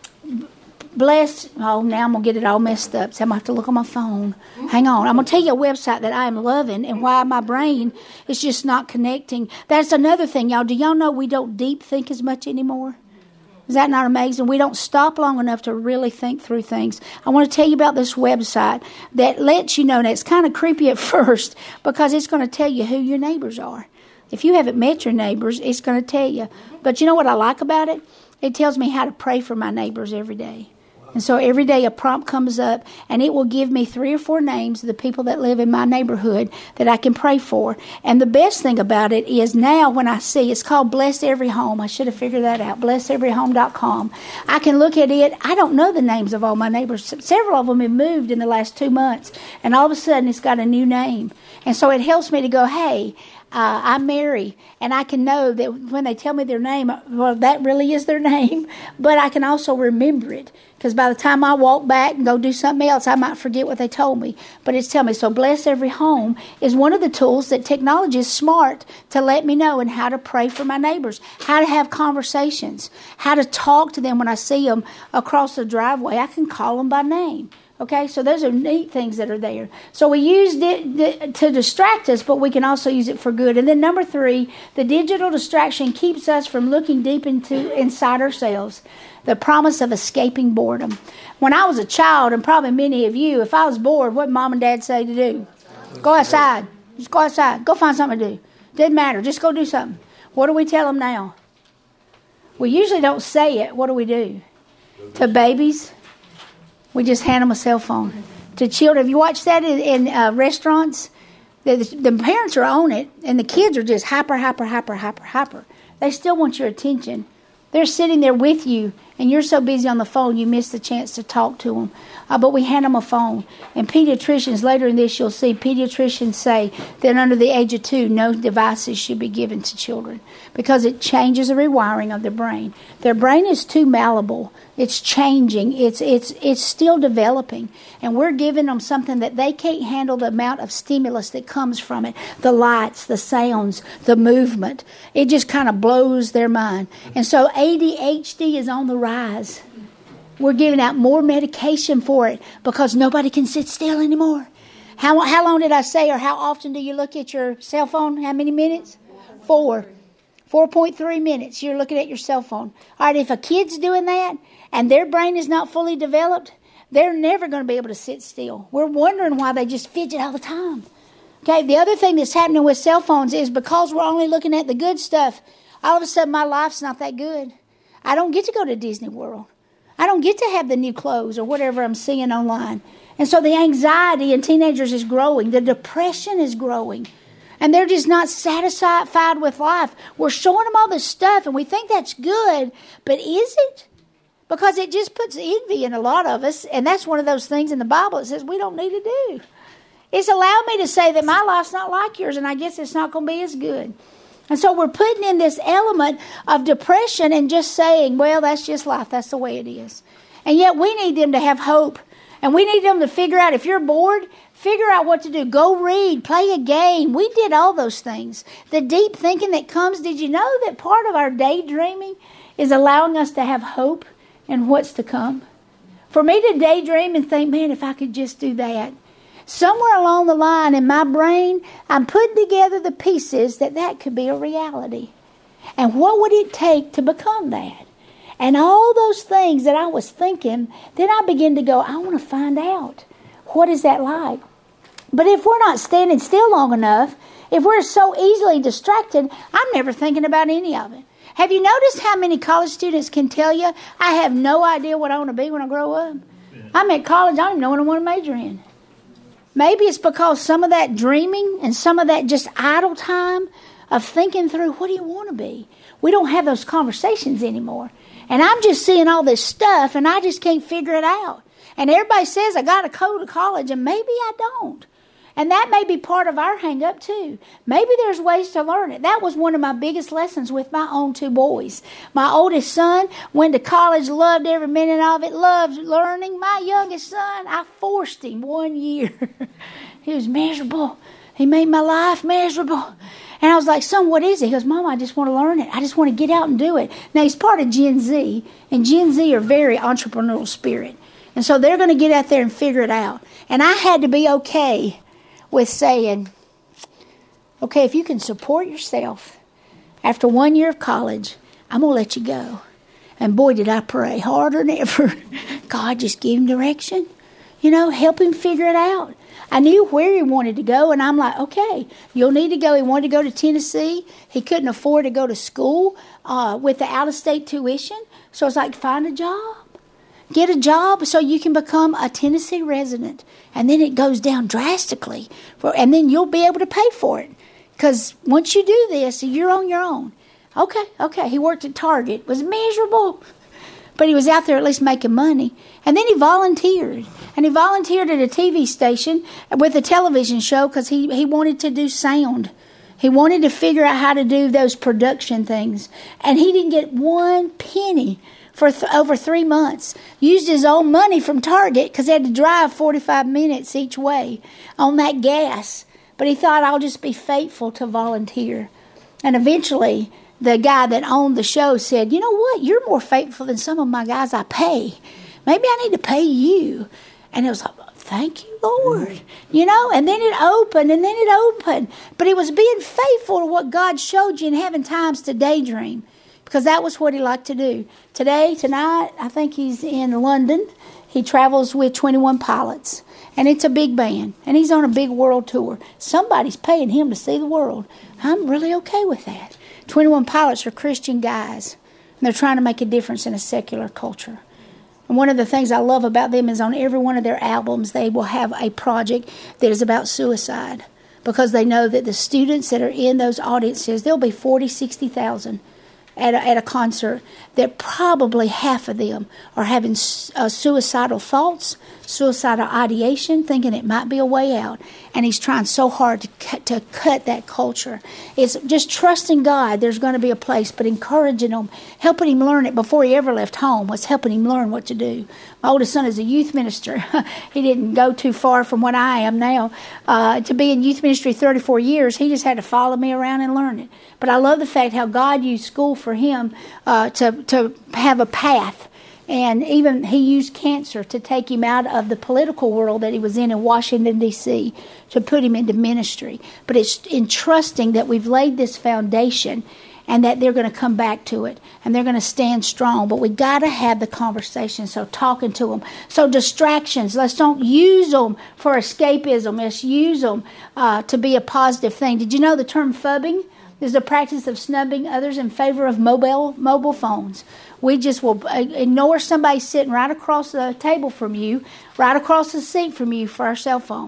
blessed... Oh, now I'm going to get it all messed up, so I'm going to have to look on my phone. Hang on. I'm going to tell you a website that I am loving and why my brain is just not connecting. That's another thing, y'all. Do y'all know we don't deep think as much anymore? Is that not amazing? We don't stop long enough to really think through things. I want to tell you about this website that lets you know, and it's kind of creepy at first because it's going to tell you who your neighbors are. If you haven't met your neighbors, it's going to tell you. But you know what I like about it? It tells me how to pray for my neighbors every day. And so every day a prompt comes up, and it will give me three or four names of the people that live in my neighborhood that I can pray for. And the best thing about it is now when I see, it's called Bless Every Home. I should have figured that out, bless every home dot com. I can look at it. I don't know the names of all my neighbors. Several of them have moved in the last two months, and all of a sudden it's got a new name. And so it helps me to go, hey, Uh, I'm Mary, and I can know that when they tell me their name, well, that really is their name, but I can also remember it, because by the time I walk back and go do something else, I might forget what they told me, but it's telling me. So Bless Every Home is one of the tools that technology is smart to let me know and how to pray for my neighbors, how to have conversations, how to talk to them when I see them across the driveway. I can call them by name. Okay, so those are neat things that are there. So we use it to distract us, but we can also use it for good. And then number three, the digital distraction keeps us from looking deep into inside ourselves. The promise of escaping boredom. When I was a child, and probably many of you, if I was bored, what did mom and dad say to do? Go outside. Just go outside. Go find something to do. Doesn't matter. Just go do something. What do we tell them now? We usually don't say it. What do we do? To babies, we just hand them a cell phone. To children, have you watched that in, in uh, restaurants? The, the parents are on it, and the kids are just hyper, hyper, hyper, hyper, hyper. They still want your attention. They're sitting there with you, and you're so busy on the phone, you miss the chance to talk to them. Uh, but we hand them a phone. And pediatricians, later in this, you'll see pediatricians say that under the age of two, no devices should be given to children because it changes the rewiring of their brain. Their brain is too malleable. It's changing. It's it's it's still developing. And we're giving them something that they can't handle the amount of stimulus that comes from it. The lights, the sounds, the movement. It just kind of blows their mind. And so A D H D is on the rise. We're giving out more medication for it because nobody can sit still anymore. How how long did I say, or how often do you look at your cell phone? How many minutes? Four. four point three minutes you're looking at your cell phone. All right, if a kid's doing that and their brain is not fully developed, they're never going to be able to sit still. We're wondering why they just fidget all the time. Okay, the other thing that's happening with cell phones is because we're only looking at the good stuff, all of a sudden my life's not that good. I don't get to go to Disney World. I don't get to have the new clothes or whatever I'm seeing online. And so the anxiety in teenagers is growing. The depression is growing. And they're just not satisfied with life. We're showing them all this stuff, and we think that's good, but is it? Because it just puts envy in a lot of us, and that's one of those things in the Bible it says we don't need to do. It's allowed me to say that my life's not like yours, and I guess it's not going to be as good. And so we're putting in this element of depression and just saying, well, that's just life. That's the way it is. And yet we need them to have hope. And we need them to figure out, if you're bored, figure out what to do. Go read, play a game. We did all those things. The deep thinking that comes, did you know that part of our daydreaming is allowing us to have hope in what's to come? For me to daydream and think, man, if I could just do that. Somewhere along the line in my brain, I'm putting together the pieces that that could be a reality. And what would it take to become that? And all those things that I was thinking, then I begin to go, I want to find out. What is that like? But if we're not standing still long enough, if we're so easily distracted, I'm never thinking about any of it. Have you noticed how many college students can tell you, I have no idea what I want to be when I grow up? I'm at college, I don't even know what I want to major in. Maybe it's because some of that dreaming and some of that just idle time of thinking through, what do you want to be? We don't have those conversations anymore. And I'm just seeing all this stuff, and I just can't figure it out. And everybody says, I got to go to college, and maybe I don't. And that may be part of our hang-up, too. Maybe there's ways to learn it. That was one of my biggest lessons with my own two boys. My oldest son went to college, loved every minute of it, loved learning. My youngest son, I forced him one year. He was miserable. He made my life miserable. And I was like, son, what is it? He goes, Mom, I just want to learn it. I just want to get out and do it. Now, he's part of Gen Z, and Gen Z are very entrepreneurial spirit. And so they're going to get out there and figure it out. And I had to be okay with saying, okay, if you can support yourself after one year of college, I'm going to let you go. And boy, did I pray harder than ever. God, just give him direction. You know, help him figure it out. I knew where he wanted to go, and I'm like, okay, you'll need to go. He wanted to go to Tennessee. He couldn't afford to go to school uh, with the out-of-state tuition. So I was like, find a job. Get a job so you can become a Tennessee resident. And then it goes down drastically. For, and then you'll be able to pay for it. Because once you do this, you're on your own. Okay, okay. He worked at Target. Was miserable. But he was out there at least making money. And then he volunteered. And he volunteered at a T V station with a television show because he, he wanted to do sound. He wanted to figure out how to do those production things. And he didn't get one penny for th- over three months. Used his own money from Target because he had to drive forty-five minutes each way on that gas. But he thought, I'll just be faithful to volunteer. And eventually, the guy that owned the show said, you know what? You're more faithful than some of my guys I pay. Maybe I need to pay you. And it was like, thank you, Lord. You know, and then it opened, and then it opened. But it was being faithful to what God showed you and having times to daydream. Because that was what he liked to do. Today, tonight, I think he's in London. He travels with twenty-one Pilots. And it's a big band. And he's on a big world tour. Somebody's paying him to see the world. I'm really okay with that. twenty-one Pilots are Christian guys. And they're trying to make a difference in a secular culture. And one of the things I love about them is on every one of their albums, they will have a project that is about suicide. Because they know that the students that are in those audiences, there'll be forty, sixty thousand at a, at a concert, that probably half of them are having uh, suicidal thoughts, suicidal ideation, thinking it might be a way out. And he's trying so hard to cut, to cut that culture. It's just trusting God there's going to be a place, but encouraging him, helping him learn it before he ever left home was helping him learn what to do. My oldest son is a youth minister. He didn't go too far from what I am now. Uh, to be in youth ministry thirty-four years, he just had to follow me around and learn it. But I love the fact how God used school for him uh, to, to have a path. And even he used cancer to take him out of the political world that he was in in Washington, D C, to put him into ministry. But it's in trusting that we've laid this foundation and that they're going to come back to it and they're going to stand strong. But we got to have the conversation, so talking to them. So distractions, let's don't use them for escapism. Let's use them uh, to be a positive thing. Did you know the term phubbing is the practice of snubbing others in favor of mobile mobile phones? We just will ignore somebody sitting right across the table from you, right across the seat from you for our cell phone.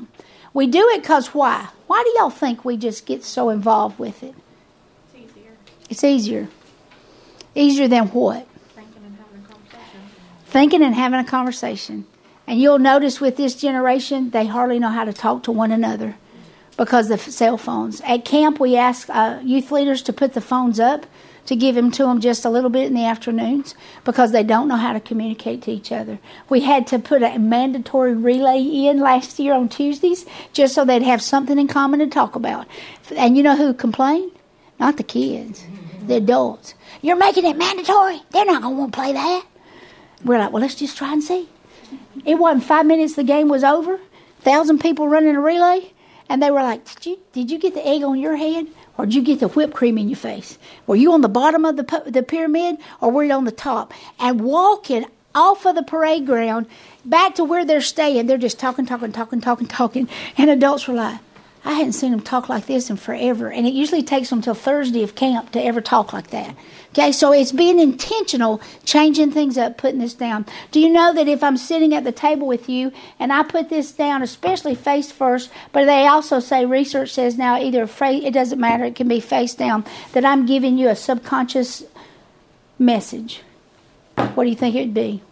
We do it because why? Why do y'all think we just get so involved with it? It's easier. It's easier. Easier than what? Thinking and having a conversation. Thinking and having a conversation. And you'll notice with this generation, they hardly know how to talk to one another because of cell phones. At camp, we ask uh, youth leaders to put the phones up, to give them to them just a little bit in the afternoons because they don't know how to communicate to each other. We had to put a mandatory relay in last year on Tuesdays just so they'd have something in common to talk about. And you know who complained? Not the kids, the adults. You're making it mandatory. They're not going to want to play that. We're like, well, let's just try and see. It wasn't five minutes the game was over. Thousand people running a relay. And they were like, did you did you get the egg on your head? Or did you get the whipped cream in your face? Were you on the bottom of the the pyramid? Or were you on the top? And walking off of the parade ground back to where they're staying, they're just talking, talking, talking, talking, talking. And adults were like, I hadn't seen them talk like this in forever. And it usually takes them until Thursday of camp to ever talk like that. Okay, so it's being intentional, changing things up, putting this down. Do you know that if I'm sitting at the table with you and I put this down, especially face first, but they also say, research says now either face, it doesn't matter, it can be face down, that I'm giving you a subconscious message. What do you think it would be?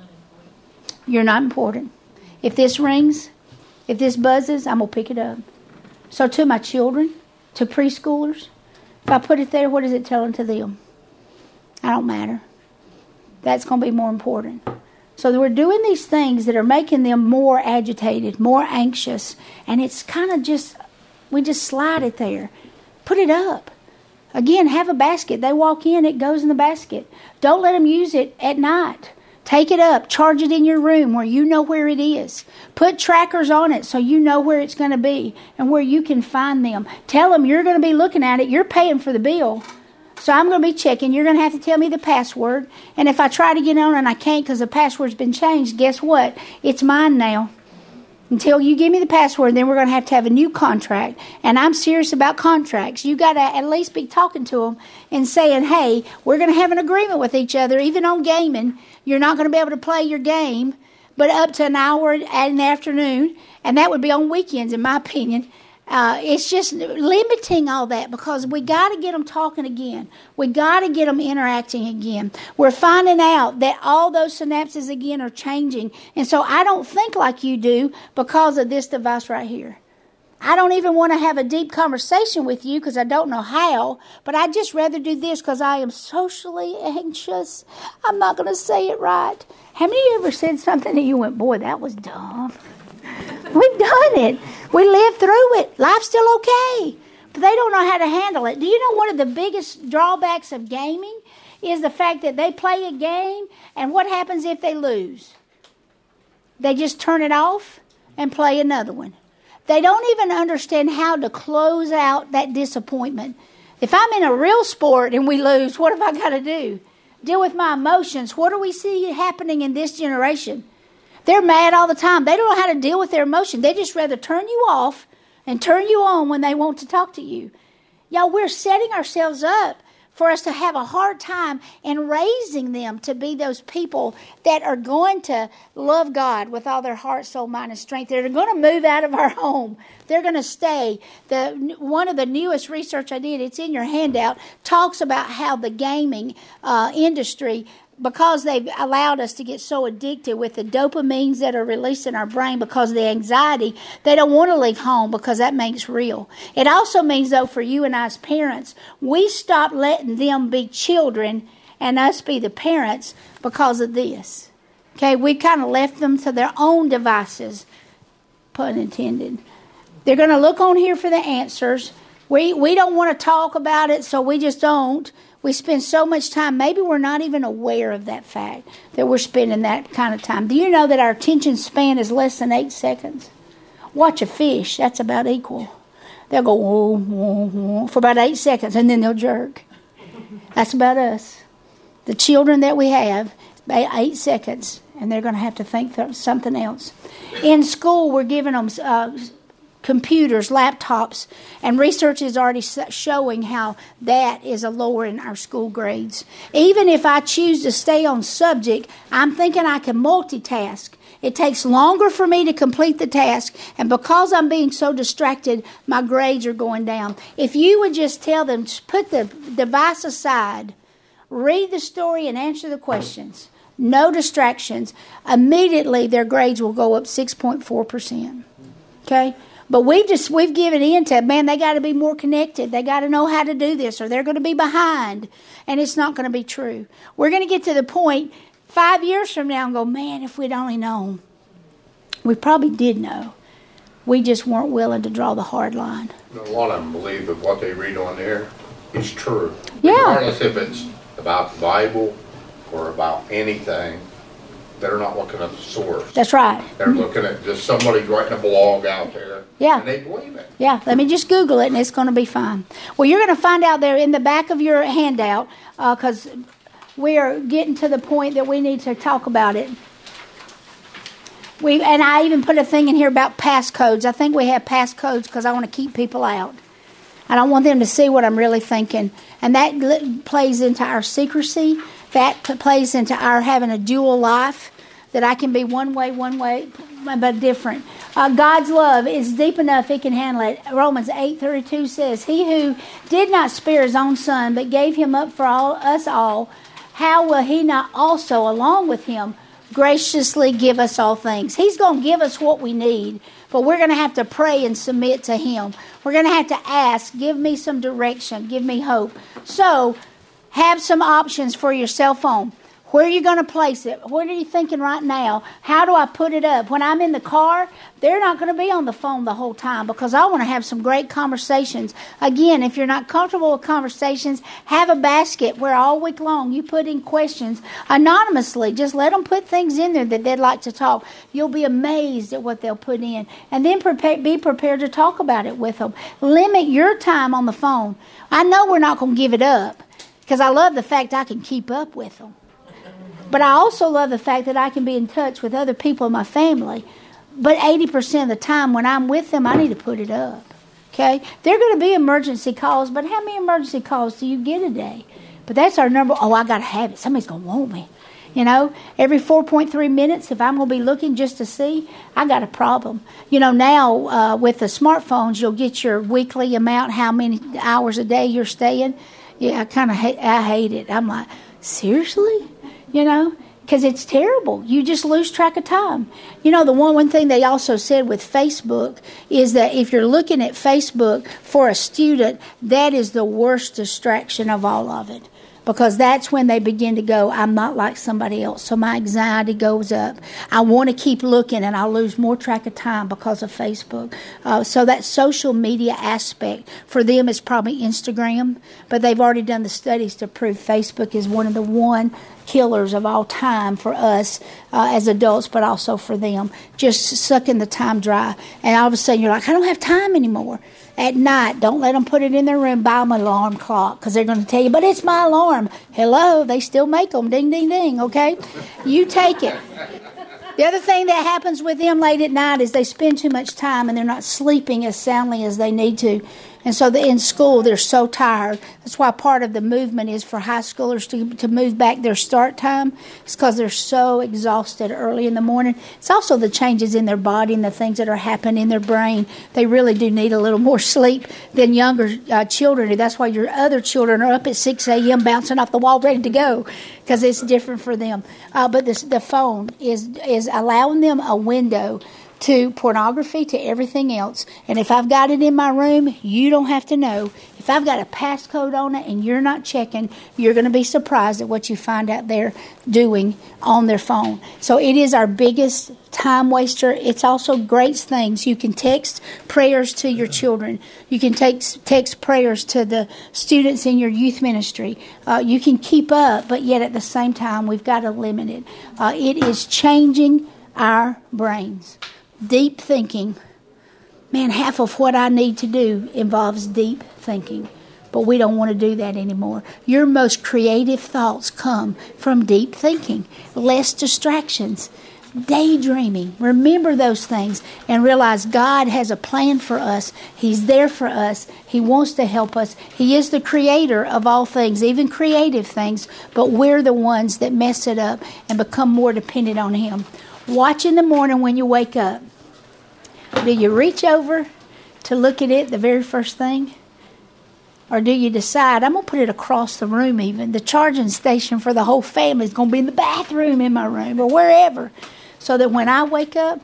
You're not important. If this rings, if this buzzes, I'm going to pick it up. So to my children, to preschoolers, if I put it there, what is it telling to them? I don't matter. That's going to be more important. So we're doing these things that are making them more agitated, more anxious, and it's kind of just, we just slide it there. Put it up. Again, have a basket. They walk in, it goes in the basket. Don't let them use it at night. Take it up. Charge it in your room where you know where it is. Put trackers on it so you know where it's going to be and where you can find them. Tell them you're going to be looking at it. You're paying for the bill. So I'm going to be checking. You're going to have to tell me the password. And if I try to get on and I can't because the password's been changed, guess what? It's mine now. Until you give me the password, then we're going to have to have a new contract. And I'm serious about contracts. You got to at least be talking to them and saying, hey, we're going to have an agreement with each other, even on gaming. You're not going to be able to play your game, but up to an hour in the afternoon. And that would be on weekends, in my opinion. Uh, it's just limiting all that because we got to get them talking again. We got to get them interacting again. We're finding out that all those synapses again are changing. And so I don't think like you do because of this device right here. I don't even want to have a deep conversation with you because I don't know how, but I'd just rather do this because I am socially anxious. I'm not going to say it right. How many of you ever said something and you went, boy, that was dumb? We've done it. We lived through it. Life's still okay. But they don't know how to handle it. Do you know one of the biggest drawbacks of gaming is the fact that they play a game, and what happens if they lose? They just turn it off and play another one. They don't even understand how to close out that disappointment. If I'm in a real sport and we lose, what have I got to do? Deal with my emotions. What do we see happening in this generation? They're mad all the time. They don't know how to deal with their emotion. They just rather turn you off and turn you on when they want to talk to you. Y'all, we're setting ourselves up for us to have a hard time in raising them to be those people that are going to love God with all their heart, soul, mind, and strength. They're going to move out of our home. They're going to stay. The one of the newest research I did, it's in your handout, talks about how the gaming uh, industry, because they've allowed us to get so addicted with the dopamines that are released in our brain because of the anxiety, they don't want to leave home because that makes real. It also means, though, for you and I as parents, we stop letting them be children and us be the parents because of this. Okay, we kind of left them to their own devices, pun intended. They're going to look on here for the answers. We, we don't want to talk about it, so we just don't. We spend so much time, maybe we're not even aware of that fact, that we're spending that kind of time. Do you know that our attention span is less than eight seconds? Watch a fish, that's about equal. They'll go whoa, whoa, whoa, for about eight seconds, and then they'll jerk. That's about us. The children that we have, eight seconds, and they're going to have to think th- something else. In school, we're giving them Uh, computers, laptops, and research is already showing how that is a lowering our school grades. Even if I choose to stay on subject, I'm thinking I can multitask It takes longer for me to complete the task, and because I'm being so distracted, my grades are going down. If you would just tell them, put the device aside, read the story and answer the questions, no distractions, immediately their grades will go up six point four percent. Okay? But we've just, we've given in to, man, they got to be more connected. They got to know how to do this or they're going to be behind. And it's not going to be true. We're going to get to the point five years from now and go, man, if we'd only known. We probably did know. We just weren't willing to draw the hard line. A lot of them believe that what they read on there is true. Yeah. Regardless if it's about the Bible or about anything, they're not looking at the source. That's right. They're looking at just somebody writing a blog out there. Yeah. And they believe it. Yeah, let me just Google it and it's going to be fine. Well, you're going to find out there in the back of your handout, because uh, we are getting to the point that we need to talk about it. We And I even put a thing in here about passcodes. I think we have passcodes because I want to keep people out. I don't want them to see what I'm really thinking. And that li- plays into our secrecy. That p- plays into our having a dual life, that I can be one way, one way, but different. Uh, God's love is deep enough He can handle it. Romans eight thirty-two says, He who did not spare His own Son, but gave Him up for all us all, how will He not also, along with Him, graciously give us all things? He's going to give us what we need, but we're going to have to pray and submit to Him. We're going to have to ask, give me some direction, give me hope. So, have some options for your cell phone. Where are you going to place it? What are you thinking right now? How do I put it up? When I'm in the car, they're not going to be on the phone the whole time because I want to have some great conversations. Again, if you're not comfortable with conversations, have a basket where all week long you put in questions anonymously. Just let them put things in there that they'd like to talk. You'll be amazed at what they'll put in. And then prepare, be prepared to talk about it with them. Limit your time on the phone. I know we're not going to give it up because I love the fact I can keep up with them. But I also love the fact that I can be in touch with other people in my family. But eighty percent of the time when I'm with them, I need to put it up. Okay? There are going to be emergency calls, but how many emergency calls do you get a day? But that's our number. Oh, I got to have it. Somebody's going to want me. You know, every four point three minutes, if I'm going to be looking just to see, I got a problem. You know, now uh, with the smartphones, you'll get your weekly amount, how many hours a day you're staying. Yeah, I kind of hate, I hate it. I'm like, seriously? You know, because it's terrible. You just lose track of time. You know, the one, one thing they also said with Facebook is that if you're looking at Facebook for a student, that is the worst distraction of all of it. Because that's when they begin to go, I'm not like somebody else. So my anxiety goes up. I want to keep looking and I'll lose more track of time because of Facebook. Uh, so that social media aspect for them is probably Instagram. But they've already done the studies to prove Facebook is one of the one killers of all time for us uh, as adults, but also for them. Just sucking the time dry. And all of a sudden you're like, I don't have time anymore. At night, don't let them put it in their room. Buy them an alarm clock because they're going to tell you, but it's my alarm. Hello, they still make them. Ding, ding, ding, okay? You take it. The other thing that happens with them late at night is they spend too much time and they're not sleeping as soundly as they need to. And so in school, they're so tired. That's why part of the movement is for high schoolers to, to move back their start time. It's because they're so exhausted early in the morning. It's also the changes in their body and the things that are happening in their brain. They really do need a little more sleep than younger uh, children do. That's why your other children are up at six a.m. bouncing off the wall ready to go because it's different for them. Uh, but this, the phone is is allowing them a window to pornography, to everything else. And if I've got it in my room, you don't have to know. If I've got a passcode on it and you're not checking, you're going to be surprised at what you find out they're doing on their phone. So it is our biggest time waster. It's also great things. You can text prayers to your children. You can text, text prayers to the students in your youth ministry. Uh, you can keep up, but yet at the same time, we've got to limit it. Uh, it is changing our brains. Deep thinking. Man, half of what I need to do involves deep thinking. But we don't want to do that anymore. Your most creative thoughts come from deep thinking. Less distractions. Daydreaming. Remember those things and realize God has a plan for us. He's there for us. He wants to help us. He is the creator of all things, even creative things, but we're the ones that mess it up and become more dependent on Him. watch in the morning when you wake up. Do you reach over to look at it the very first thing? Or do you decide, I'm going to put it across the room even. The charging station for the whole family is going to be in the bathroom in my room or wherever. So that when I wake up,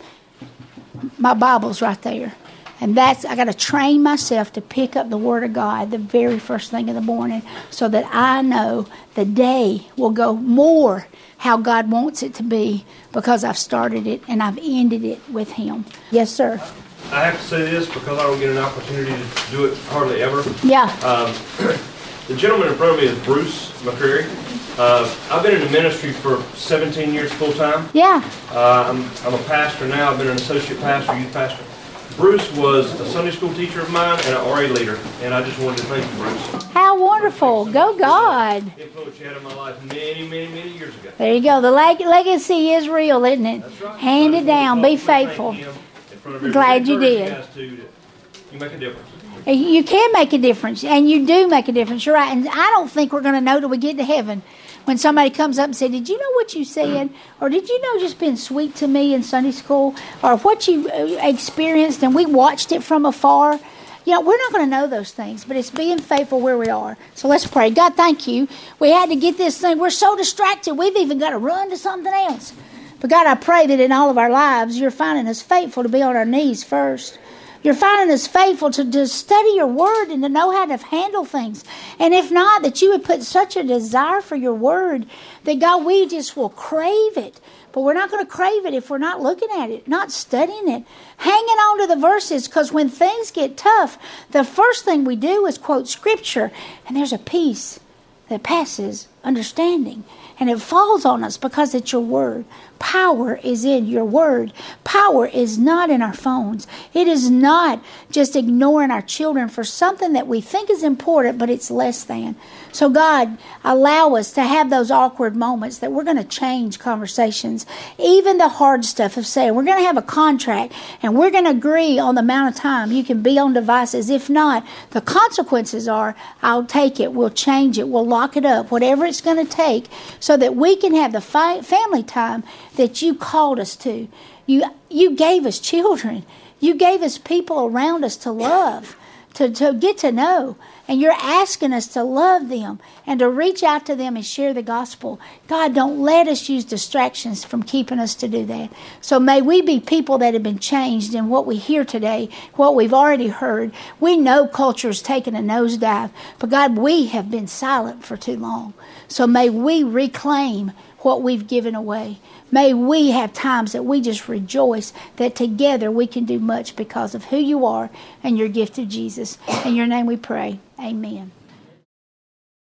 my Bible's right there. And that's, I got to train myself to pick up the Word of God the very first thing in the morning so that I know the day will go more how God wants it to be because I've started it and I've ended it with Him. Yes, sir. I have to say this because I don't get an opportunity to do it hardly ever. Yeah. Um, the gentleman in front of me is Bruce McCreary. Uh, I've been in the ministry for seventeen years full time. Yeah. Uh, I'm, I'm a pastor now. I've been an associate pastor, youth pastor. Bruce was a Sunday school teacher of mine and an R A leader, and I just wanted to thank you, Bruce. How wonderful. Go God. The influence you had in my life many, many, many years ago. There you go. The leg- legacy is real, isn't it? That's right. Hand it down. Be Thank faithful. him in front of everybody. Glad you Encourage did. guys too that you make a difference. You can make a difference, and you do make a difference. You're right. And I don't think we're going to know till we get to heaven when somebody comes up and says, did you know what you said? Or did you know just being sweet to me in Sunday school? Or what you experienced and we watched it from afar? You know, we're not going to know those things, but it's being faithful where we are. So let's pray. God, thank you. We had to get this thing. We're so distracted. We've even got to run to something else. But God, I pray that in all of our lives, you're finding us faithful to be on our knees first. You're finding us faithful to, to study your word and to know how to handle things. And if not, that you would put such a desire for your word that, God, we just will crave it. But we're not going to crave it if we're not looking at it, not studying it, hanging on to the verses. Because when things get tough, the first thing we do is quote Scripture. And there's a peace that passes understanding. And it falls on us because it's your word. Power is in your word. Power is not in our phones. It is not just ignoring our children for something that we think is important, but it's less than. So God, allow us to have those awkward moments that we're going to change conversations. Even the hard stuff of saying we're going to have a contract and we're going to agree on the amount of time you can be on devices. If not, the consequences are I'll take it, we'll change it, we'll lock it up, whatever it's going to take so that we can have the fi- family time that you called us to. You you gave us children. You gave us people around us to love, to, to get to know. And you're asking us to love them and to reach out to them and share the gospel. God, don't let us use distractions from keeping us to do that. So may we be people that have been changed in what we hear today, what we've already heard. We know culture's taken a nosedive, but God, we have been silent for too long. So may we reclaim what we've given away. May we have times that we just rejoice that together we can do much because of who you are and your gift of Jesus. In your name we pray. Amen.